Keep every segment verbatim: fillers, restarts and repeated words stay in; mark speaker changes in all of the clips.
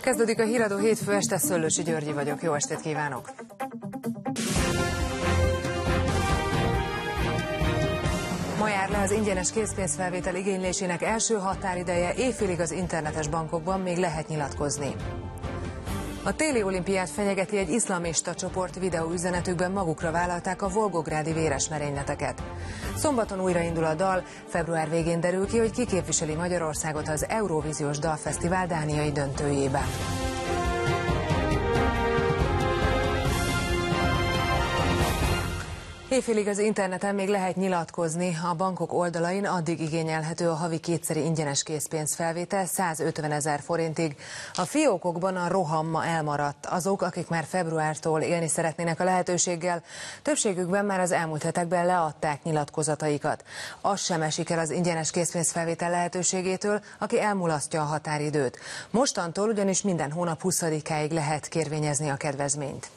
Speaker 1: Kezdődik a Híradó hétfő este, Szöllősi Györgyi vagyok, jó estét kívánok! Ma jár le az ingyenes készpénzfelvétel igénylésének első határideje, éjfélig az internetes bankokban még lehet nyilatkozni. A téli olimpiát fenyegeti egy iszlamista csoport, videóüzenetükben magukra vállalták a volgográdi véres merényleteket. Szombaton újraindul a dal, február végén derül ki, hogy ki képviseli Magyarországot az Eurovíziós Dalfesztivál dániai döntőjében. Éjfélig az interneten még lehet nyilatkozni, a bankok oldalain addig igényelhető a havi kétszeri ingyenes készpénzfelvétel százötvenezer forintig. A fiókokban a roham ma elmaradt. Azok, akik már februártól élni szeretnének a lehetőséggel, többségükben már az elmúlt hetekben leadták nyilatkozataikat. Az sem esik el az ingyenes készpénzfelvétel lehetőségétől, aki elmulasztja a határidőt. Mostantól ugyanis minden hónap huszadikáig lehet kérvényezni a kedvezményt.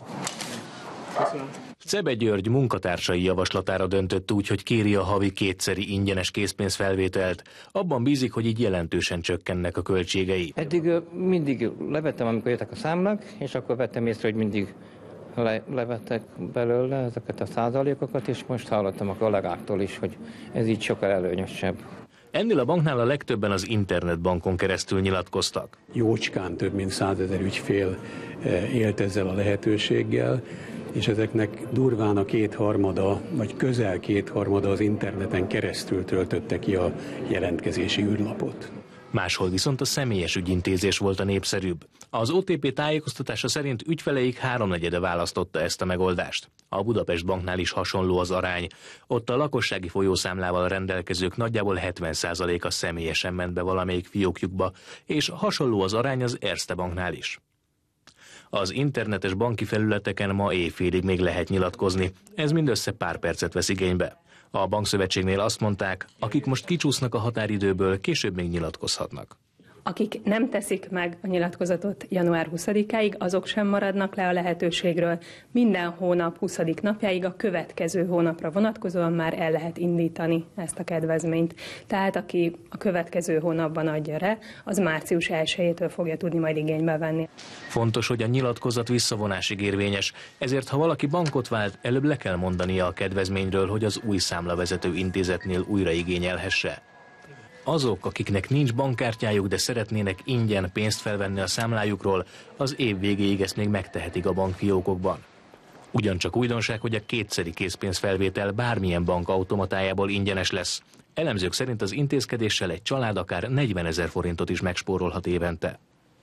Speaker 2: Köszönöm. Cebe György munkatársai javaslatára döntött úgy, hogy kéri a havi kétszeri ingyenes készpénzfelvételt. Abban bízik, hogy így jelentősen csökkennek a költségei.
Speaker 3: Eddig mindig levettem, amikor jöttek a számlák, és akkor vettem észre, hogy mindig le, levettek belőle ezeket a százalékokat, és most hallottam a kollégáktól is, hogy ez így sokkal előnyösebb.
Speaker 2: Ennél a banknál a legtöbben az internetbankon keresztül nyilatkoztak.
Speaker 4: Jócskán több mint százezer ügyfél élt ezzel a lehetőséggel, és ezeknek durván a kétharmada, vagy közel kétharmada az interneten keresztül töltötte ki a jelentkezési űrlapot.
Speaker 2: Máshol viszont a személyes ügyintézés volt a népszerűbb. Az o té pé tájékoztatása szerint ügyfeleik háromnegyede választotta ezt a megoldást. A Budapest Banknál is hasonló az arány. Ott a lakossági folyószámlával rendelkezők nagyjából hetven százaléka személyesen ment be valamelyik fiókjukba, és hasonló az arány az Erste Banknál is. Az internetes banki felületeken ma éjfélig még lehet nyilatkozni, ez mindössze pár percet vesz igénybe. A bankszövetségnél azt mondták, akik most kicsúsznak a határidőből, később még nyilatkozhatnak.
Speaker 5: Akik nem teszik meg a nyilatkozatot január huszadikáig, azok sem maradnak le a lehetőségről. Minden hónap huszadik napjáig a következő hónapra vonatkozóan már el lehet indítani ezt a kedvezményt. Tehát aki a következő hónapban adja re, az március elsejétől fogja tudni majd igénybe venni.
Speaker 2: Fontos, hogy a nyilatkozat visszavonásig érvényes, ezért ha valaki bankot vált, előbb le kell mondania a kedvezményről, hogy az új számlavezető intézetnél újra igényelhesse. Azok, akiknek nincs bankkártyájuk, de szeretnének ingyen pénzt felvenni a számlájukról, az év végéig ezt még megtehetik a bankfiókokban. Ugyancsak újdonság, hogy a kétszeri készpénzfelvétel bármilyen bank automatájából ingyenes lesz. Elemzők szerint az intézkedéssel egy család akár negyvenezer forintot is megspórolhat évente.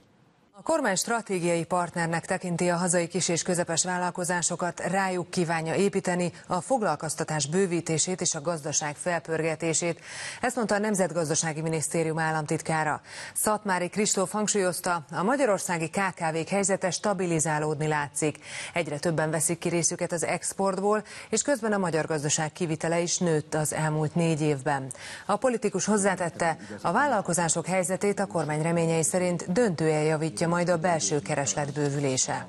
Speaker 1: A kormány stratégiai partnernek tekinti a hazai kis- és közepes vállalkozásokat, rájuk kívánja építeni a foglalkoztatás bővítését és a gazdaság felpörgetését. Ezt mondta a Nemzetgazdasági Minisztérium államtitkára. Szatmári Kristóf hangsúlyozta, a magyarországi ká ká vék helyzete stabilizálódni látszik. Egyre többen veszik ki részüket az exportból, és közben a magyar gazdaság kivitele is nőtt az elmúlt négy évben. A politikus hozzátette, a vállalkozások helyzetét a kormány reményei szerint döntően javítja majd a belső kereslet bővülése.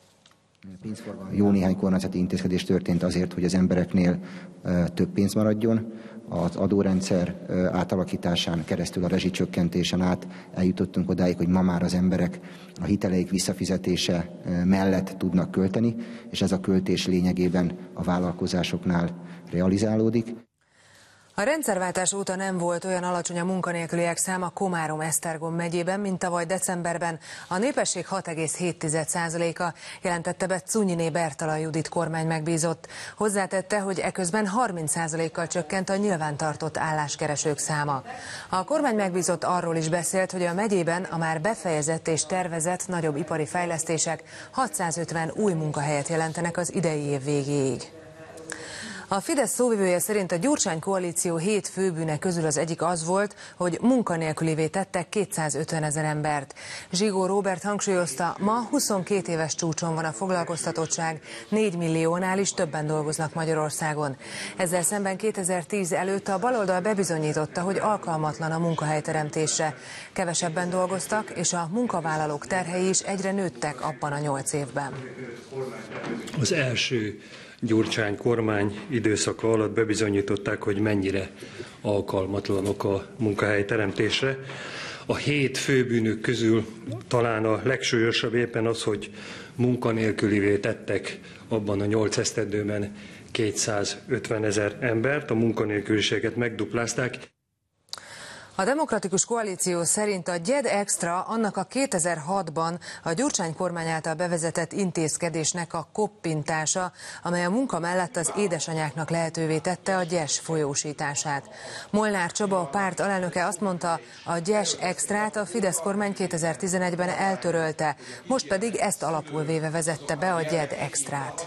Speaker 6: Jó néhány kormányzati intézkedés történt azért, hogy az embereknél több pénz maradjon. Az adórendszer átalakításán keresztül a rezsicsökkentésen át eljutottunk odáig, hogy ma már az emberek a hiteleik visszafizetése mellett tudnak költeni, és ez a költés lényegében a vállalkozásoknál realizálódik.
Speaker 1: A rendszerváltás óta nem volt olyan alacsony a munkanélküliek száma Komárom-Esztergom megyében, mint tavaly decemberben. A népesség hat egész hét százaléka, jelentette be Cunyiné Bertalan Judit kormány megbízott. Hozzátette, hogy eközben harminc százalékkal csökkent a nyilvántartott álláskeresők száma. A kormány megbízott arról is beszélt, hogy a megyében a már befejezett és tervezett nagyobb ipari fejlesztések hatszázötven új munkahelyet jelentenek az idei év végéig. A Fidesz szóvivője szerint a Gyurcsány koalíció hét főbűne közül az egyik az volt, hogy munkanélkülivé tettek kétszázötven ezer embert. Zsigó Róbert hangsúlyozta, ma huszonkét éves csúcson van a foglalkoztatottság, négy milliónál is többen dolgoznak Magyarországon. Ezzel szemben kétezer-tíz előtt a baloldal bebizonyította, hogy alkalmatlan a munkahelyteremtésre. Kevesebben dolgoztak, és a munkavállalók terhei is egyre nőttek abban a nyolc évben.
Speaker 7: Az első Gyurcsány kormány időszaka alatt bebizonyították, hogy mennyire alkalmatlanok a munkahelyteremtésre. A hét főbűnök közül talán a legsúlyosabb éppen az, hogy munkanélkülivé tettek abban a nyolc esztendőben kétszázötven ezer embert, a munkanélküliséget megduplázták.
Speaker 1: A Demokratikus Koalíció szerint a Gyed Extra annak a kétezer-hatban a Gyurcsány kormány által bevezetett intézkedésnek a koppintása, amely a munka mellett az édesanyáknak lehetővé tette a gyes folyósítását. Molnár Csaba, a párt alelnöke azt mondta, a Gyes Extrát a Fidesz kormány kétezer-tizenegyben eltörölte, most pedig ezt alapul véve vezette be a Gyed Extrát.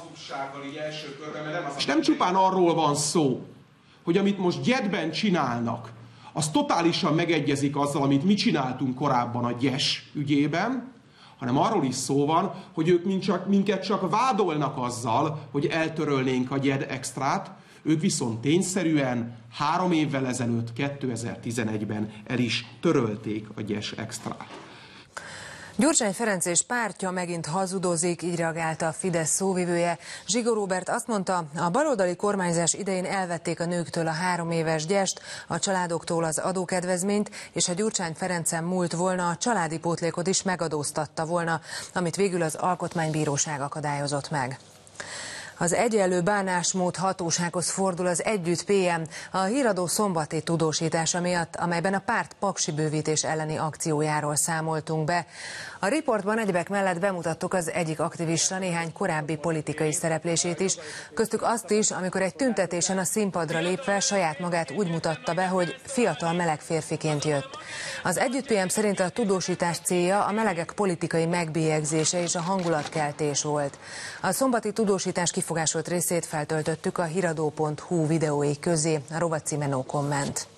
Speaker 8: És nem csupán arról van szó, hogy amit most Gyedben csinálnak, az totálisan megegyezik azzal, amit mi csináltunk korábban a Gyes ügyében, hanem arról is szó van, hogy ők csak, minket csak vádolnak azzal, hogy eltörölnénk a Gyed Extrát, ők viszont tényszerűen három évvel ezelőtt, kétezer-tizenegyben el is törölték a Gyes Extrát.
Speaker 1: Gyurcsány Ferenc és pártja megint hazudozik, így reagálta a Fidesz szóvivője. Zsigó Róbert azt mondta, a baloldali kormányzás idején elvették a nőktől a három éves gyest, a családoktól az adókedvezményt, és ha Gyurcsány Ferencen múlt volna, a családi pótlékot is megadóztatta volna, amit végül az Alkotmánybíróság akadályozott meg. Az egyenlő bánásmód hatósághoz fordul az Együtt pé em a híradó szombati tudósítása miatt, amelyben a párt paksi bővítés elleni akciójáról számoltunk be. A riportban egyebek mellett bemutattuk az egyik aktivista néhány korábbi politikai szereplését is, köztük azt is, amikor egy tüntetésen a színpadra lépve saját magát úgy mutatta be, hogy fiatal meleg férfiként jött. Az Együtt pé em szerint a tudósítás célja a melegek politikai megbélyegzése és a hangulatkeltés volt. A szombati tudósítás kifogásolt részét feltöltöttük a híradó pont hu videói közé, a rovat címe No Comment.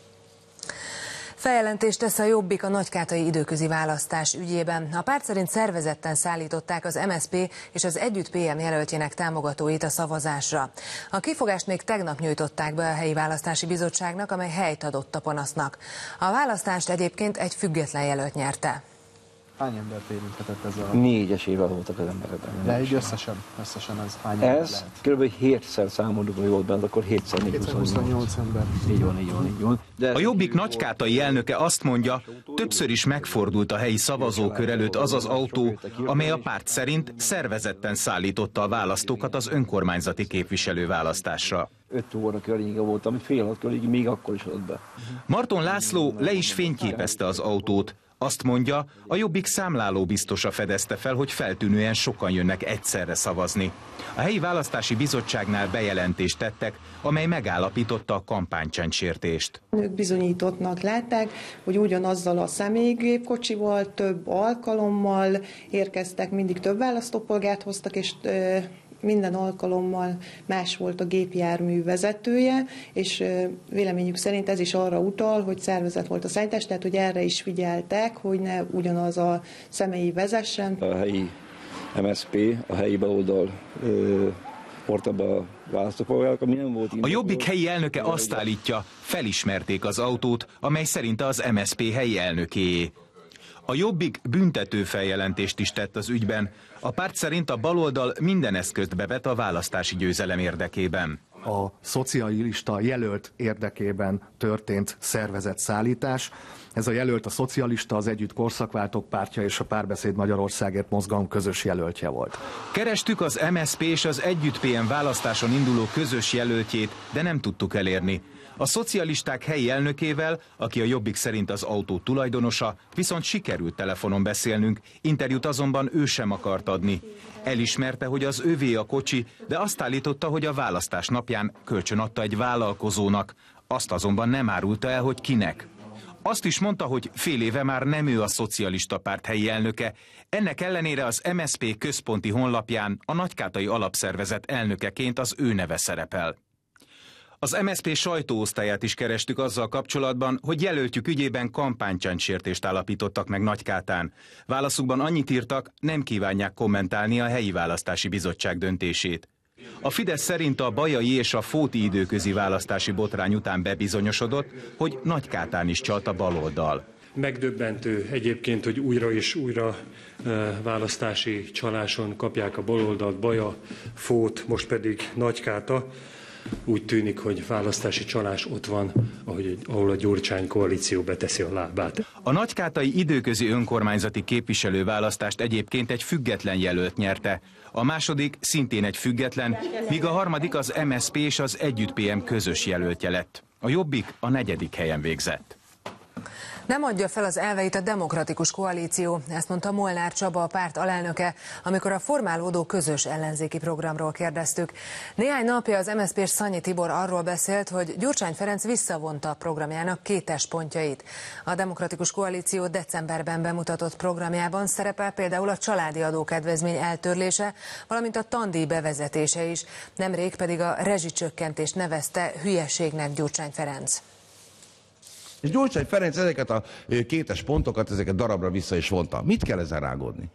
Speaker 1: Feljelentést tesz a Jobbik a nagykátai időközi választás ügyében. A párt szerint szervezetten szállították az em es zé pé és az Együtt pé em jelöltjének támogatóit a szavazásra. A kifogást még tegnap nyújtották be a helyi választási bizottságnak, amely helyt adott a panasznak. A választást egyébként egy független jelölt nyerte.
Speaker 9: Hány embert érinthetett ezzel?
Speaker 10: Négyesével voltak az emberekben.
Speaker 9: De így összesen, összesen ez hány ember
Speaker 10: Ez
Speaker 9: lehet?
Speaker 10: kb. hétszer számoltuk, hogy volt benne, akkor hétszer
Speaker 9: kétszázhuszonnyolc ember.
Speaker 10: Így van, így van, így van.
Speaker 11: De a Jobbik nagykátai elnöke azt mondja, többször is megfordult a helyi szavazókör előtt az az autó, amely a párt szerint szervezetten szállította a választókat az önkormányzati képviselőválasztásra.
Speaker 10: öt óra környéke volt, ami fél hat környékig még akkor is adott be.
Speaker 11: Marton László le is fényképezte az autót. Azt mondja, a Jobbik számláló biztosa fedezte fel, hogy feltűnően sokan jönnek egyszerre szavazni. A helyi választási bizottságnál bejelentést tettek, amely megállapította a kampánycsendsértést.
Speaker 12: Ők bizonyítottnak látták, hogy ugyanazzal a személygépkocsival több alkalommal érkeztek, mindig több választópolgárt hoztak, és minden alkalommal más volt a gépjármű vezetője, és véleményük szerint ez is arra utal, hogy szervezett volt a szállítás, tehát hogy erre is figyeltek, hogy ne ugyanaz a személyi vezessen.
Speaker 10: A helyi em es zé pé, a helyi baloldal hordta be a választópolgárok, ami nem volt.
Speaker 11: A Jobbik helyi elnöke azt állítja, felismerték az autót, amely szerinte az em es zé pé helyi elnökéé. A Jobbik büntető feljelentést is tett az ügyben. A párt szerint a baloldal minden eszközt bevet a választási győzelem érdekében.
Speaker 9: A szocialista jelölt érdekében történt szervezett szállítás. Ez a jelölt a szocialista, az Együtt Korszakváltók pártja és a Párbeszéd Magyarországért mozgalom közös jelöltje volt.
Speaker 11: Kerestük az em es zé pé és az Együtt pé em választáson induló közös jelöltjét, de nem tudtuk elérni. A szocialisták helyi elnökével, aki a Jobbik szerint az autó tulajdonosa, viszont sikerült telefonon beszélnünk, interjút azonban ő sem akart adni. Elismerte, hogy az övé a kocsi, de azt állította, hogy a választás napján kölcsön adta egy vállalkozónak. Azt azonban nem árulta el, hogy kinek. Azt is mondta, hogy fél éve már nem ő a szocialista párt helyi elnöke, ennek ellenére az em es zé pé központi honlapján a nagykátai alapszervezet elnökeként az ő neve szerepel. Az em es zé pé sajtóosztályát is kerestük azzal kapcsolatban, hogy jelöltjük ügyében kampánycsendsértést állapítottak meg Nagykátán. Válaszukban annyit írtak, nem kívánják kommentálni a helyi választási bizottság döntését. A Fidesz szerint a bajai és a fóti időközi választási botrány után bebizonyosodott, hogy Nagykátán is csalt a baloldal.
Speaker 7: Megdöbbentő egyébként, hogy újra és újra választási csaláson kapják a baloldalt, Baja, Fót, most pedig Nagykáta. úgy tűnik, hogy választási csalás ott van, ahogy, ahol a Gyurcsány koalíció beteszi a lábát.
Speaker 11: A nagykátai időközi önkormányzati képviselőválasztást egyébként egy független jelölt nyerte. A második szintén egy független, míg a harmadik az em es zé pé és az Együtt pé em közös jelöltje lett. A Jobbik a negyedik helyen végzett.
Speaker 1: Nem adja fel az elveit a Demokratikus Koalíció, ezt mondta Molnár Csaba, a párt alelnöke, amikor a formálódó közös ellenzéki programról kérdeztük. Néhány napja az em es zé pés Szanyi Tibor arról beszélt, hogy Gyurcsány Ferenc visszavonta a programjának kétes pontjait. A Demokratikus Koalíció decemberben bemutatott programjában szerepel például a családi adókedvezmény eltörlése, valamint a tandíj bevezetése is. Nemrég pedig a rezsicsökkentést nevezte hülyeségnek Gyurcsány Ferenc.
Speaker 13: És Gyurcsány Ferenc ezeket a kétes pontokat, ezeket darabra vissza is vonta. Mit kell ezen rágódni?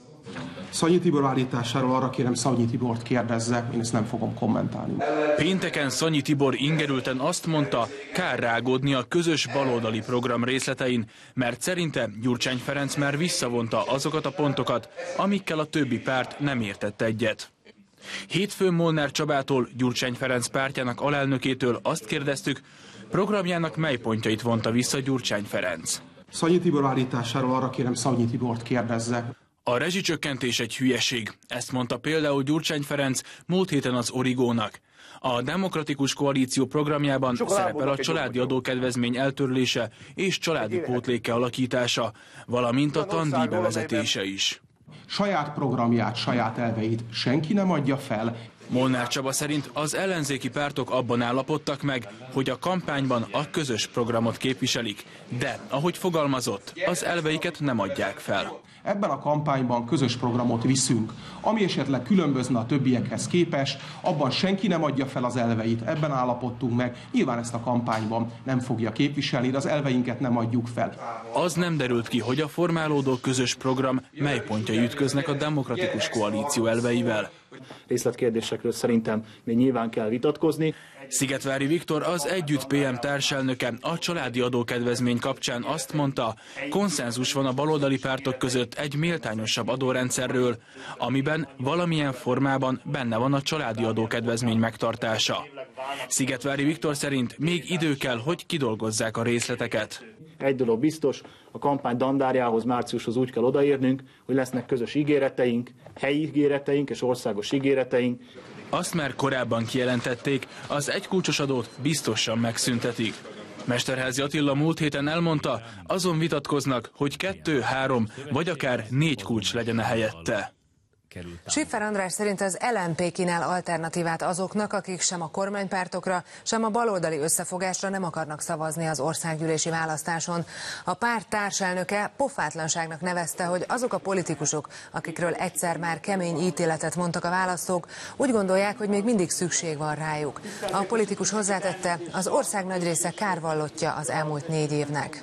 Speaker 8: Szanyi Tibor állításáról arra kérem Szanyi Tibort kérdezze, én ezt nem fogom kommentálni.
Speaker 14: Pénteken Szanyi Tibor ingerülten azt mondta, kár rágódni a közös baloldali program részletein, mert szerinte Gyurcsány Ferenc már visszavonta azokat a pontokat, amikkel a többi párt nem értett egyet. Hétfőn Molnár Csabától, Gyurcsány Ferenc pártjának alelnökétől azt kérdeztük, programjának mely pontjait vonta vissza Gyurcsány Ferenc.
Speaker 8: Szanyi Tibor állításáról arra kérem Szanyi Tibort kérdezze.
Speaker 14: A rezsicsökkentés egy hülyeség, ezt mondta például Gyurcsány Ferenc múlt héten az Origónak. A Demokratikus Koalíció programjában szerepel a családi adókedvezmény eltörlése és családi pótlék alakítása, valamint a tandíj bevezetése is.
Speaker 8: Saját programját, saját elveit senki nem adja fel.
Speaker 14: Molnár Csaba szerint az ellenzéki pártok abban állapodtak meg, hogy a kampányban a közös programot képviselik, de, ahogy fogalmazott, az elveiket nem adják fel.
Speaker 8: Ebben a kampányban közös programot viszünk, ami esetleg különbözne a többiekhez képest, abban senki nem adja fel az elveit, ebben állapodtunk meg, nyilván ezt a kampányban nem fogja képviselni, de az elveinket nem adjuk fel.
Speaker 14: Az nem derült ki, hogy a formálódó közös program mely pontjai ütköznek a Demokratikus Koalíció elveivel.
Speaker 15: Részletkérdésekről szerintem még nyilván kell vitatkozni.
Speaker 14: Szigetvári Viktor, az Együtt pé em társelnöke a családi adókedvezmény kapcsán azt mondta, konszenzus van a baloldali pártok között egy méltányosabb adórendszerről, amiben valamilyen formában benne van a családi adókedvezmény megtartása. Szigetvári Viktor szerint még idő kell, hogy kidolgozzák a részleteket.
Speaker 15: Egy dolog biztos, a kampány dandárjához, márciushoz úgy kell odaérnünk, hogy lesznek közös ígéreteink, helyi ígéreteink és országos ígéreteink.
Speaker 14: Azt már korábban kijelentették, az egykulcsos adót biztosan megszüntetik. Mesterházy Attila múlt héten elmondta, azon vitatkoznak, hogy kettő, három vagy akár négy kulcs legyen a helyette.
Speaker 1: Schiffer András szerint az el en pé kínál alternatívát azoknak, akik sem a kormánypártokra, sem a baloldali összefogásra nem akarnak szavazni az országgyűlési választáson. A párt társelnöke pofátlanságnak nevezte, hogy azok a politikusok, akikről egyszer már kemény ítéletet mondtak a választók, úgy gondolják, hogy még mindig szükség van rájuk. A politikus hozzátette, az ország nagy része kárvallottja az elmúlt négy évnek.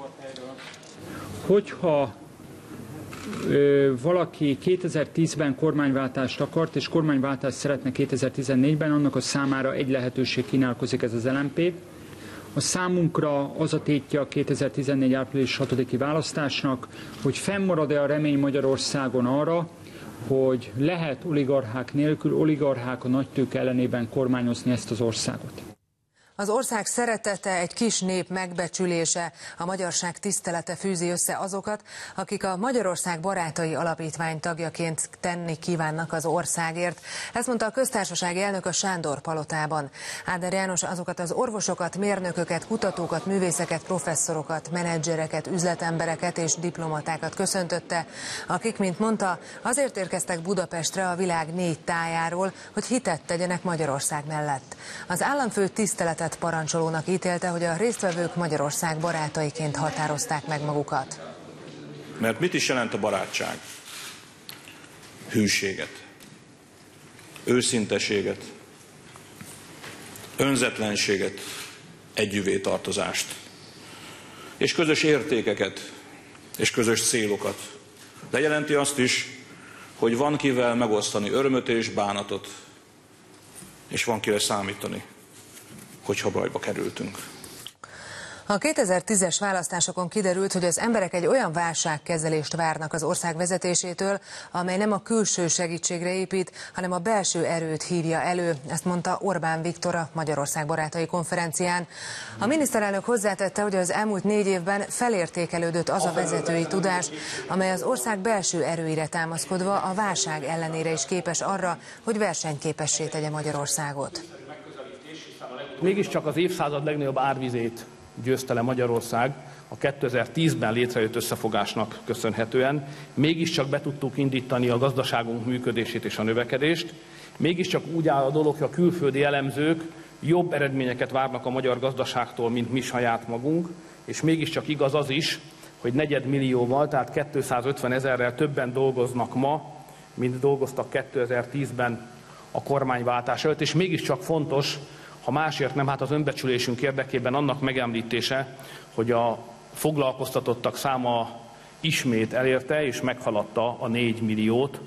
Speaker 16: Hogyha valaki kétezer-tízben kormányváltást akart, és kormányváltást szeretne kétezer-tizennégyben, annak a számára egy lehetőség kínálkozik, ez az el en pé. A számunkra az a tétje a kétezer-tizennégy április hatodiki választásnak, hogy fennmarad-e a remény Magyarországon arra, hogy lehet oligarchák nélkül, oligarchák a nagytőke ellenében kormányozni ezt az országot.
Speaker 1: Az ország szeretete, egy kis nép megbecsülése, a magyarság tisztelete fűzi össze azokat, akik a Magyarország Barátai Alapítvány tagjaként tenni kívánnak az országért. Ezt mondta a köztársasági elnök a Sándor palotában. Áder János azokat az orvosokat, mérnököket, kutatókat, művészeket, professzorokat, menedzsereket, üzletembereket és diplomatákat köszöntötte, akik, mint mondta, azért érkeztek Budapestre a világ négy tájáról, hogy hitet tegyenek Magyarország mellett. Az államfő tiszteletet parancsolónak ítélte, hogy a résztvevők Magyarország barátaiként határozták meg magukat.
Speaker 17: Mert mit is jelent a barátság? Hűséget, őszinteséget, önzetlenséget, együvé tartozást, és közös értékeket, és közös célokat. De jelenti azt is, hogy van kivel megosztani örömöt és bánatot, és van kivel számítani, hogyha bajba kerültünk.
Speaker 1: A kétezer-tízes választásokon kiderült, hogy az emberek egy olyan válságkezelést várnak az ország vezetésétől, amely nem a külső segítségre épít, hanem a belső erőt hívja elő. Ezt mondta Orbán Viktor a Magyarország Barátai Konferencián. A miniszterelnök hozzátette, hogy az elmúlt négy évben felértékelődött az a vezetői tudás, amely az ország belső erőire támaszkodva a válság ellenére is képes arra, hogy versenyképessé tegye Magyarországot.
Speaker 18: Mégiscsak az évszázad legnagyobb árvizét győzte le Magyarország a kétezer-tízben létrejött összefogásnak köszönhetően. Mégiscsak be tudtuk indítani a gazdaságunk működését és a növekedést. Mégiscsak úgy áll a dolog, hogy a külföldi elemzők jobb eredményeket várnak a magyar gazdaságtól, mint mi saját magunk, és mégiscsak igaz az is, hogy negyedmillióval, tehát kétszázötven ezerrel többen dolgoznak ma, mint dolgoztak kétezer-tízben a kormányváltás előtt, és mégiscsak fontos, ha másért nem, hát az önbecsülésünk érdekében annak megemlítése, hogy a foglalkoztatottak száma ismét elérte és meghaladta a négy milliót.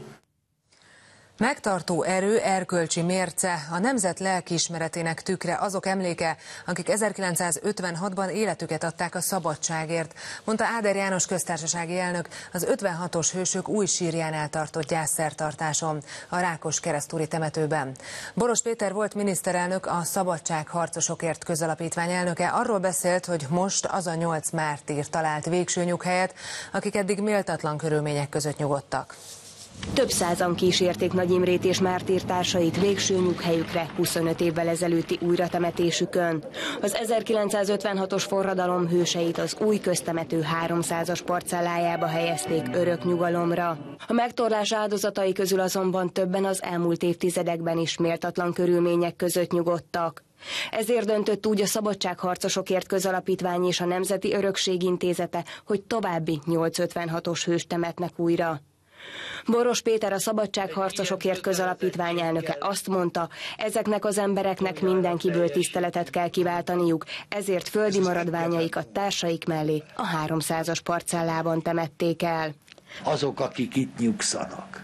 Speaker 1: Megtartó erő, erkölcsi mérce, a nemzet lelkiismeretének tükre, azok emléke, akik ezerkilencszázötvenhatban életüket adták a szabadságért, mondta Áder János köztársasági elnök az ötvenhatos hősök új sírjánál tartott gyászszertartáson, a Rákoskeresztúri temetőben. Boros Péter volt miniszterelnök, a Szabadságharcosokért közalapítvány elnöke arról beszélt, hogy most az a nyolc mártír talált végső nyughelyet, akik eddig méltatlan körülmények között nyugodtak.
Speaker 19: Több százan kísérték Nagy Imrét és mártírtársait végső nyughelyükre huszonöt évvel ezelőtti újratemetésükön. Az ezerkilencszázötvenhatos forradalom hőseit az új köztemető háromszázas parcellájába helyezték örök nyugalomra. A megtorlás áldozatai közül azonban többen az elmúlt évtizedekben is méltatlan körülmények között nyugodtak. Ezért döntött úgy a Szabadságharcosokért közalapítvány és a Nemzeti Örökség Intézete, hogy további nyolc ötvenhatos hőst temetnek újra. Boros Péter, a Szabadságharcosokért közalapítvány elnöke azt mondta, ezeknek az embereknek mindenkiből tiszteletet kell kiváltaniuk, ezért földi maradványaikat társaik mellé a háromszázas parcellában temették el.
Speaker 20: Azok, akik itt nyugszanak,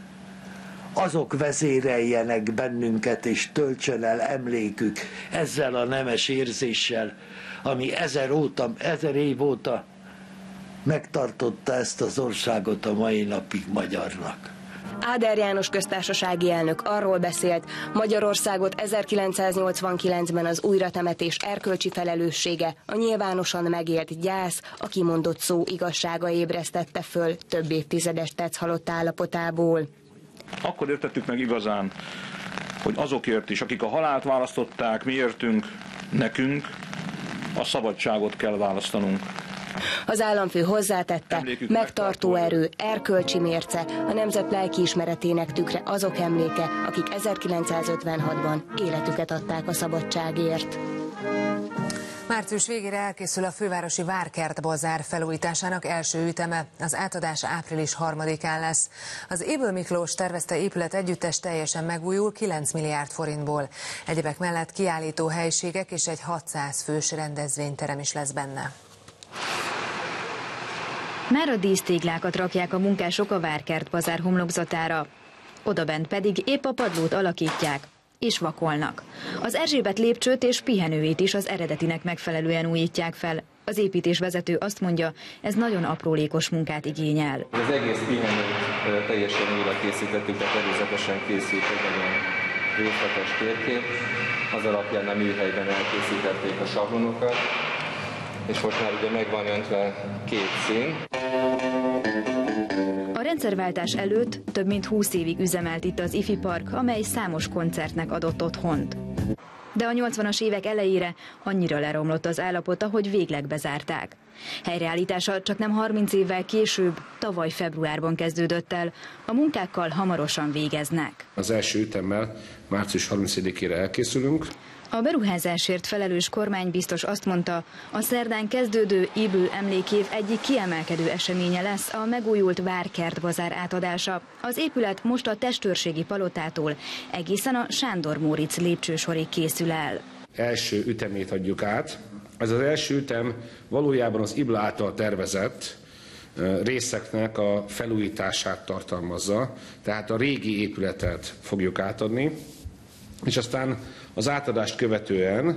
Speaker 20: azok vezéreljenek bennünket és töltsön el emlékük ezzel a nemes érzéssel, ami ezer, óta, ezer év óta megtartotta ezt az országot a mai napig magyarnak.
Speaker 19: Áder János köztársasági elnök arról beszélt, Magyarországot ezerkilencszáznyolcvankilencben az újratemetés erkölcsi felelőssége, a nyilvánosan megélt gyász, a kimondott szó igazsága ébresztette föl több évtizedes tetszhalott állapotából.
Speaker 17: Akkor értettük meg igazán, hogy azokért is, akik a halált választották, miértünk, nekünk a szabadságot kell választanunk.
Speaker 19: Az államfő hozzátette, megtartó erő, erkölcsi mérce, a nemzet lelkiismeretének tükre azok emléke, akik ezerkilencszázötvenhatban életüket adták a szabadságért.
Speaker 1: Március végére elkészül a fővárosi Várkert bazár felújításának első üteme. Az átadás április harmadikán lesz. Az Éből Miklós tervezte épület együttes teljesen megújul kilenc milliárd forintból. Egyebek mellett kiállító helyiségek és egy hatszáz fős rendezvényterem is lesz benne.
Speaker 21: Már a dísztéglákat rakják a munkások a Várkert bazár homlokzatára. Odabent pedig épp a padlót alakítják és vakolnak. Az Erzsébet lépcsőt és pihenőjét is az eredetinek megfelelően újítják fel. Az építésvezető azt mondja, ez nagyon aprólékos munkát igényel.
Speaker 22: Az egész pihenőt teljesen újra készítettük, tehát előzetesen készült egy nagyon részletes térkép. Az alapján a műhelyben elkészítették a sablonokat, és most már ugye meg van öntve két szín.
Speaker 21: A rendszerváltás előtt több mint húsz évig üzemelt itt az Ifi Park, amely számos koncertnek adott otthont. De a nyolcvanas évek elejére annyira leromlott az állapota, hogy végleg bezárták. Helyreállítása csak nem harminc évvel később, tavaly februárban kezdődött el. A munkákkal hamarosan végeznek.
Speaker 23: Az első ütemmel március harmincadikére elkészülünk.
Speaker 21: A beruházásért felelős kormánybiztos azt mondta, a szerdán kezdődő Ébül emlékév egyik kiemelkedő eseménye lesz a megújult Várkert bazár átadása. Az épület most a testőrségi palotától egészen a Sándor Móricz lépcsősorig készül el.
Speaker 23: Első ütemét adjuk át. Ez az első ütem valójában az Ibla által tervezett részeknek a felújítását tartalmazza, tehát a régi épületet fogjuk átadni, és aztán az átadást követően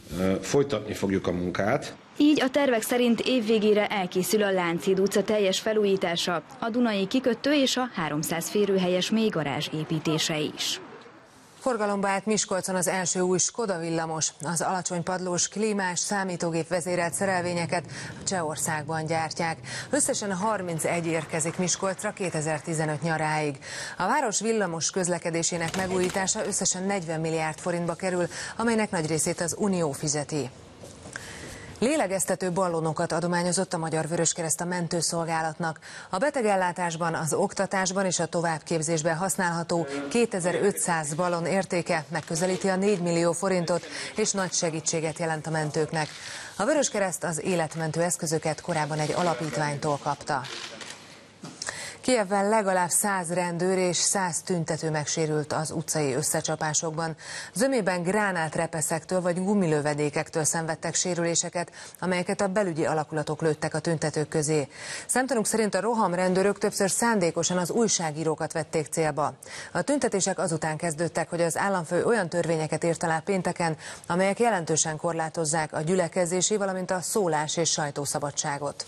Speaker 23: folytatni fogjuk a munkát.
Speaker 21: Így a tervek szerint évvégére elkészül a Lánchíd utca teljes felújítása, a Dunai kikötő és a háromszáz férőhelyes mélygarázs építése is.
Speaker 1: Forgalomba állt Miskolcon az első új Skoda villamos. Az alacsony padlós, klímás, számítógép vezérelt szerelvényeket a Csehországban gyártják. Összesen harmincegy érkezik Miskolcra kétezer-tizenöt nyaráig. A város villamos közlekedésének megújítása összesen negyven milliárd forintba kerül, amelynek nagy részét az Unió fizeti. Lélegeztető ballonokat adományozott a Magyar Vöröskereszt a mentőszolgálatnak. A betegellátásban, az oktatásban és a továbbképzésben használható kétezer-ötszáz ballon értéke megközelíti a négy millió forintot, és nagy segítséget jelent a mentőknek. A Vöröskereszt az életmentő eszközöket korábban egy alapítványtól kapta. Kijevben legalább száz rendőr és száz tüntető megsérült az utcai összecsapásokban. Zömében gránátrepeszektől vagy gumilövedékektől szenvedtek sérüléseket, amelyeket a belügyi alakulatok lőttek a tüntetők közé. Szemtanúk szerint a rohamrendőrök többször szándékosan az újságírókat vették célba. A tüntetések azután kezdődtek, hogy az államfő olyan törvényeket írt alá pénteken, amelyek jelentősen korlátozzák a gyülekezési, valamint a szólás- és sajtószabadságot.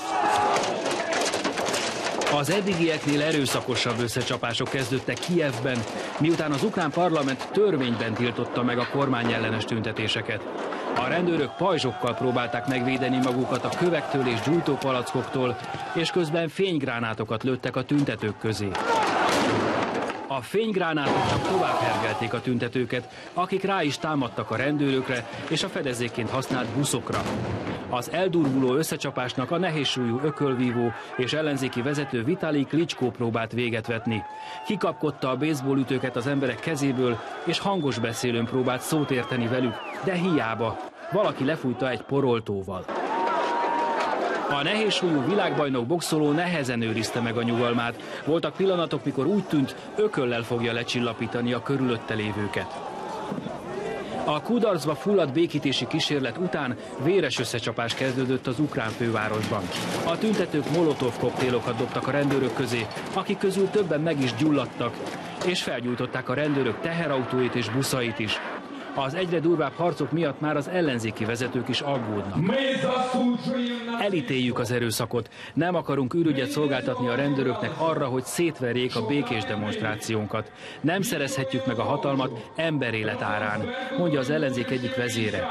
Speaker 14: Az eddigieknél erőszakosabb összecsapások kezdődtek Kijevben, miután az ukrán parlament törvényben tiltotta meg a kormányellenes tüntetéseket. A rendőrök pajzsokkal próbálták megvédeni magukat a kövektől és gyújtópalackoktól, és közben fénygránátokat lőttek a tüntetők közé. A fénygránátok csak tovább hergelték a tüntetőket, akik rá is támadtak a rendőrökre és a fedezékként használt buszokra. Az eldurvuló összecsapásnak a nehézsúlyú ökölvívó és ellenzéki vezető Vitali Klitschko próbált véget vetni. Kikapkodta a baseballütőket az emberek kezéből, és hangos beszélőn próbált szót érteni velük, de hiába. Valaki lefújta egy poroltóval. A nehézsúlyú világbajnok boxoló nehezen őrizte meg a nyugalmát. Voltak pillanatok, mikor úgy tűnt, ököllel fogja lecsillapítani a körülötte lévőket. A kudarcba fulladt békítési kísérlet után véres összecsapás kezdődött az ukrán fővárosban. A tüntetők molotov koktélokat dobtak a rendőrök közé, akik közül többen meg is gyulladtak, és felgyújtották a rendőrök teherautóit és buszait is. Az egyre durvább harcok miatt már az ellenzéki vezetők is aggódnak. Elítéljük az erőszakot, nem akarunk ürügyet szolgáltatni a rendőröknek arra, hogy szétverjék a békés demonstrációnkat. Nem szerezhetjük meg a hatalmat emberélet árán, mondja az ellenzék egyik vezére.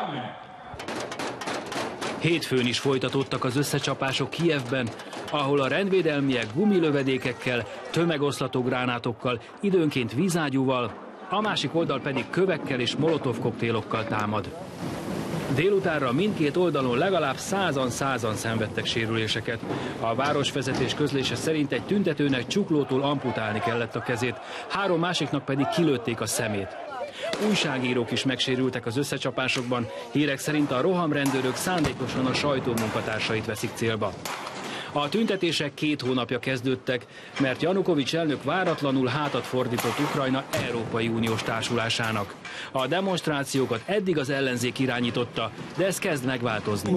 Speaker 14: Hétfőn is folytatódtak az összecsapások Kijevben, ahol a rendvédelmiek gumilövedékekkel, tömegoszlató gránátokkal, időnként vízágyúval, a másik oldal pedig kövekkel és molotov koktélokkal támad. Délutánra mindkét oldalon legalább százan-százan szenvedtek sérüléseket. A városvezetés közlése szerint egy tüntetőnek csuklótól amputálni kellett a kezét, három másiknak pedig kilőtték a szemét. Újságírók is megsérültek az összecsapásokban, hírek szerint a rohamrendőrök szándékosan a sajtó munkatársait veszik célba. A tüntetések két hónapja kezdődtek, mert Janukovics elnök váratlanul hátat fordított Ukrajna Európai Uniós társulásának. A demonstrációkat eddig az ellenzék irányította, de ez kezd megváltozni.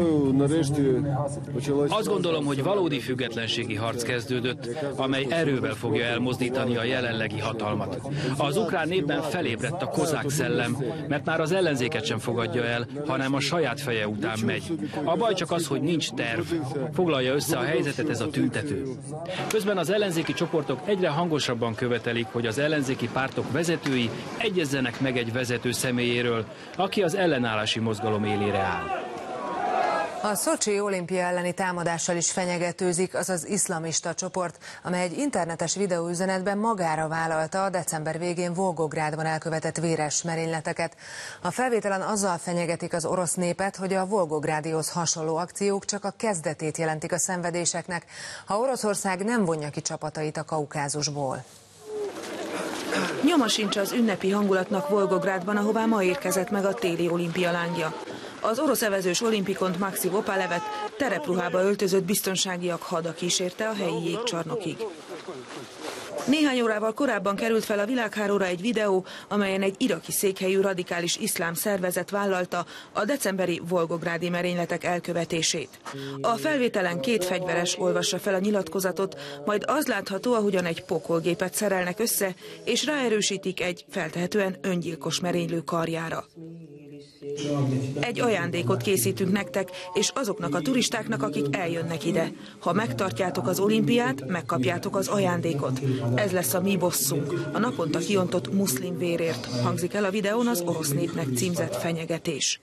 Speaker 14: Azt gondolom, hogy valódi függetlenségi harc kezdődött, amely erővel fogja elmozdítani a jelenlegi hatalmat. Az ukrán népben felébredt a kozák szellem, mert már az ellenzéket sem fogadja el, hanem a saját feje után megy. A baj csak az, hogy nincs terv. Foglalja össze a helyzetet ez a tüntető. Közben az ellenzéki csoportok egyre hangosabban követelik, hogy az ellenzéki pártok vezetői egyezzenek meg egy vezető személyéről, aki az ellenállási mozgalom élére áll.
Speaker 1: A Szocsi olimpia elleni támadással is fenyegetőzik az az iszlamista csoport, amely egy internetes videóüzenetben magára vállalta a december végén Volgográdban elkövetett véres merényleteket. A felvételen azzal fenyegetik az orosz népet, hogy a volgográdihoz hasonló akciók csak a kezdetét jelentik a szenvedéseknek, ha Oroszország nem vonja ki csapatait a Kaukázusból.
Speaker 3: Nyoma sincs az ünnepi hangulatnak Volgográdban, ahová ma érkezett meg a téli olimpia lángja. Az orosz evezős olimpikont Maxim Opalevet terepruhába öltözött biztonságiak hada kísérte a helyi jégcsarnokig. Néhány órával korábban került fel a világhálóra egy videó, amelyen egy iraki székhelyű radikális iszlám szervezet vállalta a decemberi volgográdi merényletek elkövetését. A felvételen két fegyveres olvassa fel a nyilatkozatot, majd az látható, ahogyan egy pokolgépet szerelnek össze, és ráerősítik egy feltehetően öngyilkos merénylő karjára. Egy ajándékot készítünk nektek, és azoknak a turistáknak, akik eljönnek ide. Ha megtartjátok az olimpiát, megkapjátok az ajándékot. Ez lesz a mi bosszunk, a naponta kiontott muszlim vérért, hangzik el a videón az orosz népnek címzett fenyegetés.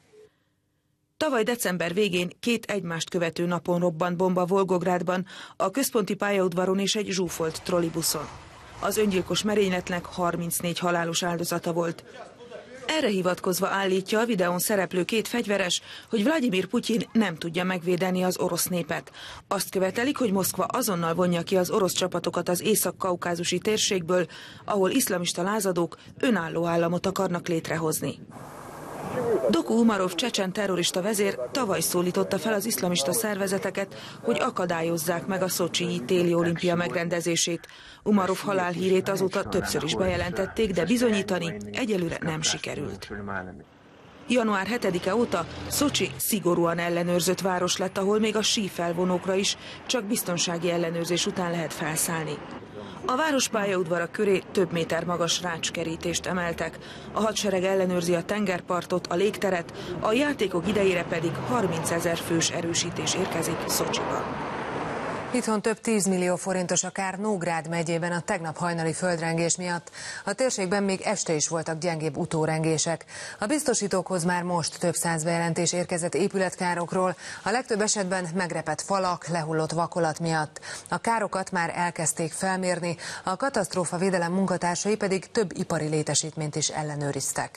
Speaker 3: Tavaly december végén két egymást követő napon robbant bomba Volgográdban, a központi pályaudvaron és egy zsúfolt trollibuszon. Az öngyilkos merényletnek harmincnégy halálos áldozata volt. Erre hivatkozva állítja a videón szereplő két fegyveres, hogy Vladimir Putyin nem tudja megvédeni az orosz népet. Azt követelik, hogy Moszkva azonnal vonja ki az orosz csapatokat az észak-kaukázusi térségből, ahol iszlamista lázadók önálló államot akarnak létrehozni. Doku Umarov csecsen terrorista vezér tavaly szólította fel az iszlamista szervezeteket, hogy akadályozzák meg a Szocsi téli olimpia megrendezését. Umarov halálhírét azóta többször is bejelentették, de bizonyítani egyelőre nem sikerült. január hetedike óta Szocsi szigorúan ellenőrzött város lett, ahol még a sífelvonókra is csak biztonsági ellenőrzés után lehet felszállni. A város pályaudvara köré több méter magas rácskerítést emeltek. A hadsereg ellenőrzi a tengerpartot, a légteret, a játékok idejére pedig harmincezer fős erősítés érkezik Szocsiba.
Speaker 1: Itthon több tízmillió forintos a kár Nógrád megyében a tegnap hajnali földrengés miatt. A térségben még este is voltak gyengébb utórengések. A biztosítókhoz már most több száz bejelentés érkezett épületkárokról, a legtöbb esetben megrepett falak, lehullott vakolat miatt. A károkat már elkezdték felmérni, a katasztrófavédelem munkatársai pedig több ipari létesítményt is ellenőriztek.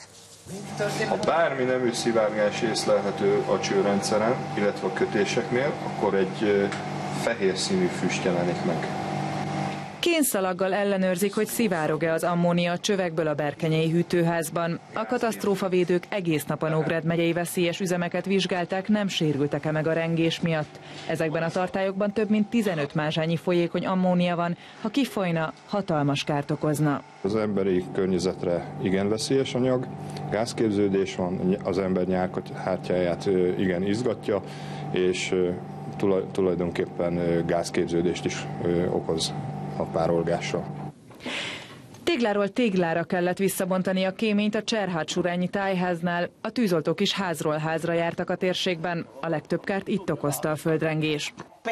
Speaker 2: Ha bármi nemű szivárgás észlelhető a csőrendszeren, illetve a kötéseknél, akkor egy fehér színű füst jelenik meg.
Speaker 4: Kénszalaggal ellenőrzik, hogy szivárog-e az ammónia a csövekből a berkenyei hűtőházban. A katasztrófavédők egész nap a Nógrád megyei veszélyes üzemeket vizsgálták, nem sérültek-e meg a rengés miatt. Ezekben a tartályokban több mint tizenöt mázsányi folyékony ammónia van, ha kifolyna, hatalmas kárt okozna.
Speaker 2: Az emberi környezetre igen veszélyes anyag, gázképződés van, az ember nyálkahártyáját igen izgatja, és tulajdonképpen gázképződést is okoz a párolgással.
Speaker 4: Tégláról téglára kellett visszabontani a kéményt a Cserhád-Surányi tájháznál. A tűzoltók is házról házra jártak a térségben. A legtöbb kárt itt okozta a földrengés.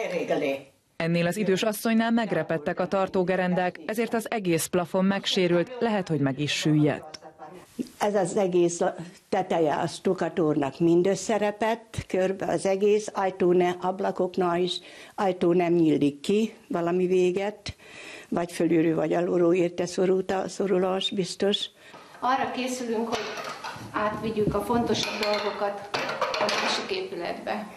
Speaker 4: Ennél az idős asszonynál megrepettek a tartógerendák, ezért az egész plafon megsérült, lehet, hogy meg is süllyedt.
Speaker 5: Ez az egész teteje a stukatornak mind összerepett, körbe az egész, ajtó ne, ablakoknál is, ajtó nem nyílik ki, valami véget, vagy fölülről, vagy alulról érte szorult a szorulás, biztos.
Speaker 24: Arra készülünk, hogy átvigyük a fontosabb dolgokat a másik épületbe.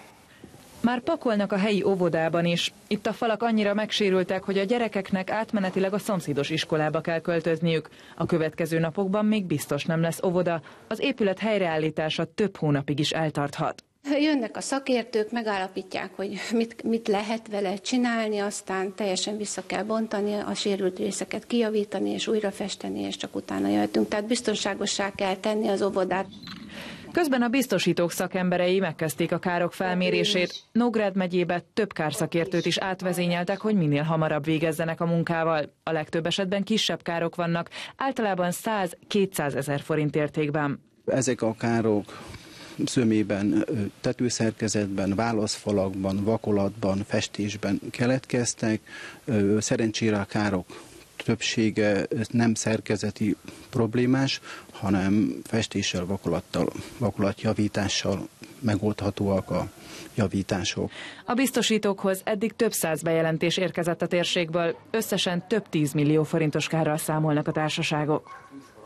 Speaker 4: Már pakolnak a helyi óvodában is. Itt a falak annyira megsérültek, hogy a gyerekeknek átmenetileg a szomszédos iskolába kell költözniük. A következő napokban még biztos nem lesz óvoda, az épület helyreállítása több hónapig is eltarthat.
Speaker 24: Jönnek a szakértők, megállapítják, hogy mit, mit lehet vele csinálni, aztán teljesen vissza kell bontani, a sérült részeket kijavítani és újra festeni, és csak utána jöttünk. Tehát biztonságossá kell tenni az óvodát.
Speaker 4: Közben a biztosítók szakemberei megkezdték a károk felmérését. Nógrád megyébe több kárszakértőt is átvezényeltek, hogy minél hamarabb végezzenek a munkával. A legtöbb esetben kisebb károk vannak, általában száz-kétszáz ezer forint értékben.
Speaker 25: Ezek a károk zömében, tetőszerkezetben, válaszfalakban, vakolatban, festésben keletkeztek. Szerencsére a károk többsége nem szerkezeti problémás, hanem festéssel, vakolattal, vakolatjavítással megoldhatóak a javítások.
Speaker 4: A biztosítókhoz eddig több száz bejelentés érkezett a térségből, összesen több tízmillió forintos kárral számolnak a társaságok.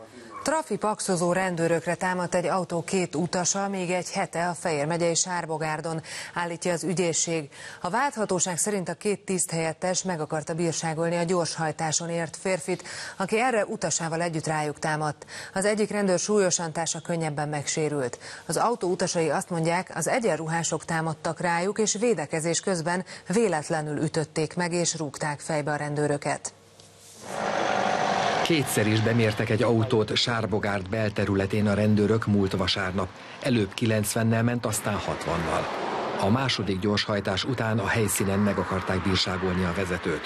Speaker 1: Trafipaxozó rendőrökre támadt egy autó két utasa, még egy hete a Fejér megyei Sárbogárdon, állítja az ügyészség. A vádhatóság szerint a két tiszthelyettes meg akarta bírságolni a gyorshajtáson ért férfit, aki erre utasával együtt rájuk támadt. Az egyik rendőr súlyosan, társa könnyebben megsérült. Az autó utasai azt mondják, az egyenruhások támadtak rájuk, és védekezés közben véletlenül ütötték meg és rúgták fejbe a rendőröket.
Speaker 26: Kétszer is bemértek egy autót Sárbogárd belterületén a rendőrök múlt vasárnap. Előbb kilencvennel ment, aztán hatvannal. A második gyorshajtás után a helyszínen meg akarták bírságolni a vezetőt.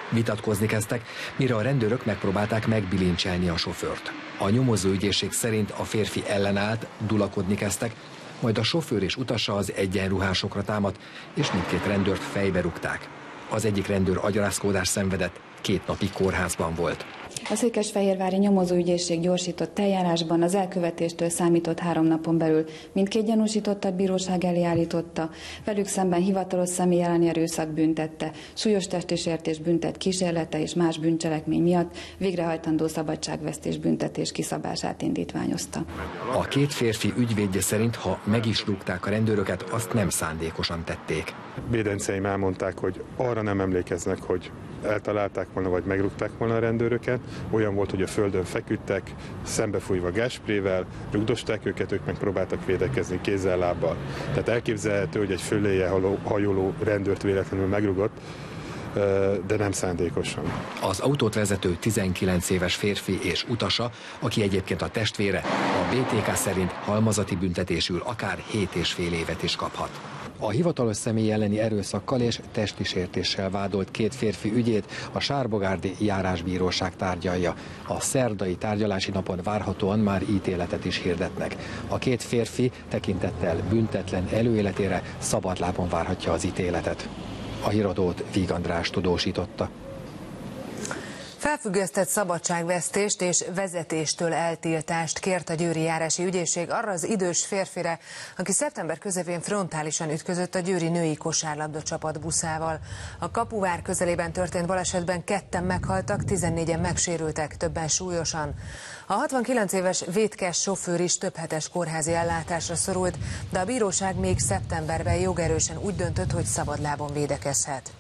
Speaker 26: Vitatkozni kezdtek, mire a rendőrök megpróbálták megbilincselni a sofőrt. A nyomozóügyészség szerint a férfi ellenállt, dulakodni kezdtek, majd a sofőr és utasa az egyenruhásokra támadt, és mindkét rendőrt fejbe rúgták. Az egyik rendőr agyarázkódást szenvedett, két napig kórházban volt.
Speaker 6: A székesfehérvári nyomozóügyészség gyorsított eljárásban az elkövetéstől számított három napon belül mindkét gyanúsítottat bíróság elé állította, velük szemben hivatalos személy elleni erőszak büntette, súlyos testi sértés büntet kísérlete és más bűncselekmény miatt végrehajtandó szabadságvesztés büntetés kiszabását indítványozta.
Speaker 26: A két férfi ügyvédje szerint, ha meg is rúgták a rendőröket, azt nem szándékosan tették.
Speaker 7: Védenceim elmondták, hogy arra nem emlékeznek, hogy eltalálták volna, vagy megrúgták volna a rendőröket. Olyan volt, hogy a földön feküdtek, szembefújva gásprével, rugdosták őket, ők meg próbáltak védekezni kézzel, lábbal. Tehát elképzelhető, hogy egy föléje hajoló rendőrt véletlenül megrugott, de nem szándékosan.
Speaker 26: Az autót vezető tizenkilenc éves férfi és utasa, aki egyébként a testvére, a bé té ká szerint halmazati büntetésül akár hét és fél évet is kaphat. A hivatalos személy elleni erőszakkal és testi sértéssel vádolt két férfi ügyét a sárbogárdi járásbíróság tárgyalja. A szerdai tárgyalási napon várhatóan már ítéletet is hirdetnek. A két férfi tekintettel büntetlen előéletére szabadlábon várhatja az ítéletet. A híradót Víg András tudósította.
Speaker 1: Felfüggesztett szabadságvesztést és vezetéstől eltiltást kért a győri járási ügyészség arra az idős férfire, aki szeptember közepén frontálisan ütközött a győri női kosárlabda csapat buszával. A Kapuvár közelében történt balesetben ketten meghaltak, tizennégyen megsérültek, többen súlyosan. A hatvankilenc éves vétkes sofőr is több hetes kórházi ellátásra szorult, de a bíróság még szeptemberben jogerősen úgy döntött, hogy szabadlábon védekezhet.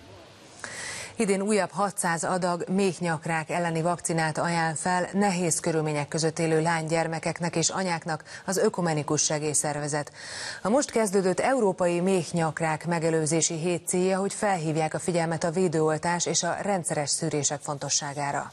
Speaker 1: Idén újabb hatszáz adag méhnyakrák elleni vakcinát ajánl fel nehéz körülmények között élő lánygyermekeknek és anyáknak az Ökumenikus Segélyszervezet. A most kezdődött Európai Méhnyakrák Megelőzési Hét célja, hogy felhívják a figyelmet a védőoltás és a rendszeres szűrések fontosságára.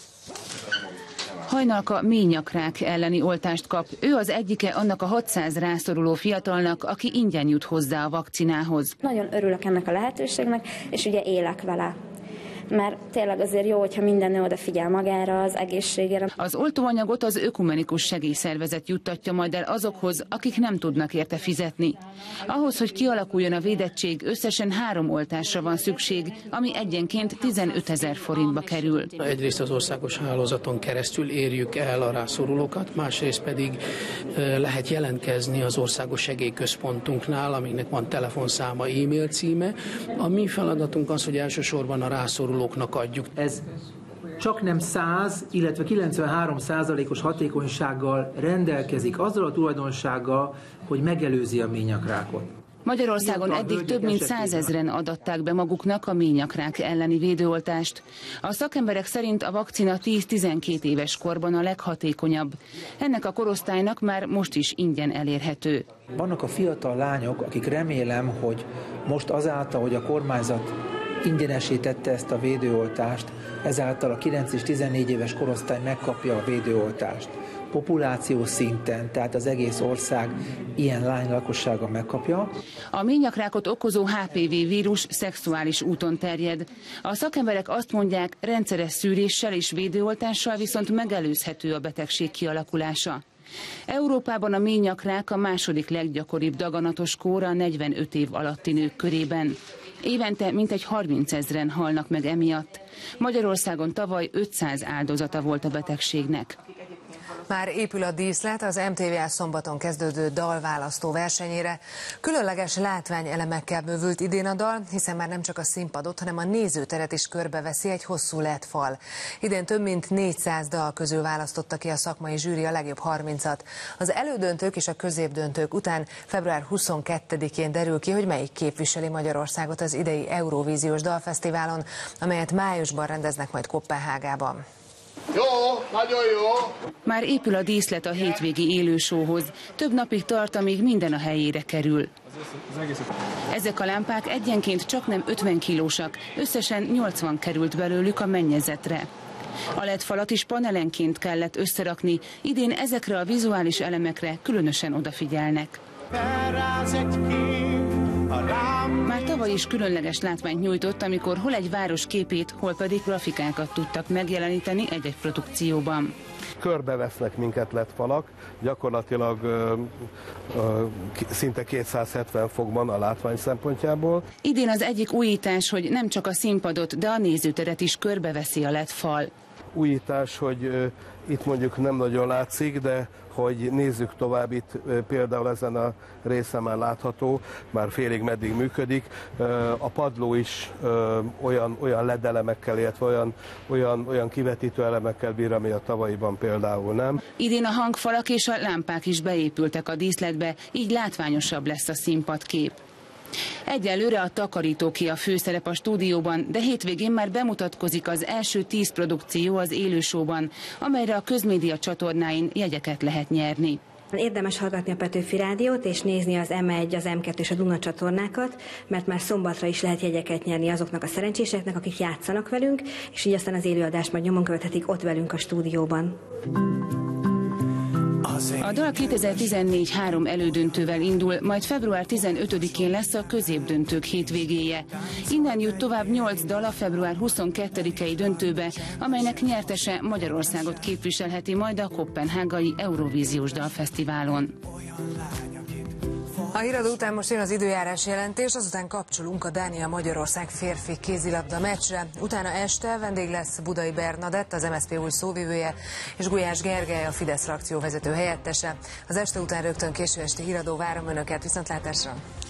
Speaker 9: Hajnalka méhnyakrák elleni oltást kap. Ő az egyike annak a hatszáz rászoruló fiatalnak, aki ingyen jut hozzá a vakcinához.
Speaker 10: Nagyon örülök ennek a lehetőségnek, és ugye élek vele. Mert tényleg azért jó, hogyha minden nő odafigyel magára, az egészségére.
Speaker 9: Az oltóanyagot az Ökumenikus Segélyszervezet juttatja majd el azokhoz, akik nem tudnak érte fizetni. Ahhoz, hogy kialakuljon a védettség, összesen három oltásra van szükség, ami egyenként tizenötezer forintba kerül.
Speaker 11: Egyrészt az országos hálózaton keresztül érjük el a rászorulókat, másrészt pedig lehet jelentkezni az országos segélyközpontunknál, aminek van telefonszáma, e-mail címe. A mi feladatunk az, hogy elsősorban a rászorulók adjuk.
Speaker 12: Ez csak nem száz, illetve kilencvenhárom százalékos hatékonysággal rendelkezik, azzal a tulajdonsággal, hogy megelőzi a méhnyakrákot.
Speaker 9: Magyarországon eddig több mint százezren adatták be maguknak a méhnyakrák elleni védőoltást. A szakemberek szerint a vakcina tíz-tizenkét éves korban a leghatékonyabb. Ennek a korosztálynak már most is ingyen elérhető.
Speaker 12: Vannak a fiatal lányok, akik remélem, hogy most azáltal, hogy a kormányzat ingyenesítette ezt a védőoltást, ezáltal a kilenc és tizennégy éves korosztály megkapja a védőoltást. Populáció szinten, tehát az egész ország ilyen lány lakossága megkapja.
Speaker 9: A méhnyakrákot okozó há pé vé vírus szexuális úton terjed. A szakemberek azt mondják, rendszeres szűréssel és védőoltással viszont megelőzhető a betegség kialakulása. Európában a méhnyakrák a második leggyakoribb daganatos kór a negyvenöt év alatti nők körében. Évente mintegy harmincezren halnak meg emiatt. Magyarországon tavaly ötszáz áldozata volt a betegségnek.
Speaker 1: Már épül a díszlet az em té vé á szombaton kezdődő dalválasztó versenyére. Különleges látványelemekkel bővült idén a dal, hiszen már nem csak a színpadot, hanem a nézőteret is körbeveszi egy hosszú led fal. Idén több mint négyszáz dal közül választotta ki a szakmai zsűri a legjobb harmincat. Az elődöntők és a középdöntők után február huszonkettedikén derül ki, hogy melyik képviseli Magyarországot az idei Eurovíziós Dalfesztiválon, amelyet májusban rendeznek majd Koppenhágában.
Speaker 27: Jó, nagyon jó!
Speaker 9: Már épül a díszlet a hétvégi élősóhoz. Több napig tart, amíg minden a helyére kerül. Ezek a lámpák egyenként csak nem ötven kilósak, összesen nyolcvan került belőlük a mennyezetre. A led falat is panelenként kellett összerakni, idén ezekre a vizuális elemekre különösen odafigyelnek. Már tavaly tavaly is különleges látványt nyújtott, amikor hol egy város képét, hol pedig grafikákat tudtak megjeleníteni egy-egy produkcióban.
Speaker 8: Körbevesznek minket lett falak, gyakorlatilag ö, ö, szinte kétszázhetven fokban a látvány szempontjából.
Speaker 9: Idén az egyik újítás, hogy nem csak a színpadot, de a nézőteret is körbeveszi a led fal.
Speaker 8: Újítás, hogy ö, itt mondjuk nem nagyon látszik, de hogy nézzük tovább, itt ö, például ezen a részen már látható, már félig meddig működik. Ö, a padló is ö, olyan, olyan led elemekkel, illetve olyan, olyan, olyan kivetítő elemekkel bír, ami a tavalyiban például nem.
Speaker 9: Idén a hangfalak és a lámpák is beépültek a díszletbe, így látványosabb lesz a színpadkép. Egyelőre a takarítóké a főszerep a stúdióban, de hétvégén már bemutatkozik az első tíz produkció az élősóban, amelyre a közmédia csatornáin jegyeket lehet nyerni.
Speaker 13: Érdemes hallgatni a Petőfi Rádiót és nézni az em egy, az em kettő és a Duna csatornákat, mert már szombatra is lehet jegyeket nyerni azoknak a szerencséseknek, akik játszanak velünk, és így aztán az élőadást majd nyomon követhetik ott velünk a stúdióban.
Speaker 9: A dal kétezer-tizennégy három elődöntővel indul, majd február tizenötödikén lesz a középdöntők hétvégéje. Innen jut tovább nyolc dal a február huszonkettedikei döntőbe, amelynek nyertese Magyarországot képviselheti majd a koppenhágai Eurovíziós Dalfesztiválon.
Speaker 1: A híradó után most jön az időjárás jelentés, azután kapcsolunk a Dánia-Magyarország férfi kézilabda meccsre. Utána este vendég lesz Budai Bernadett, az em es zé pé új szóvivője, és Gulyás Gergely, a Fidesz frakcióvezető helyettese. Az este után rögtön késő esti híradó, várom Önöket, viszontlátásra!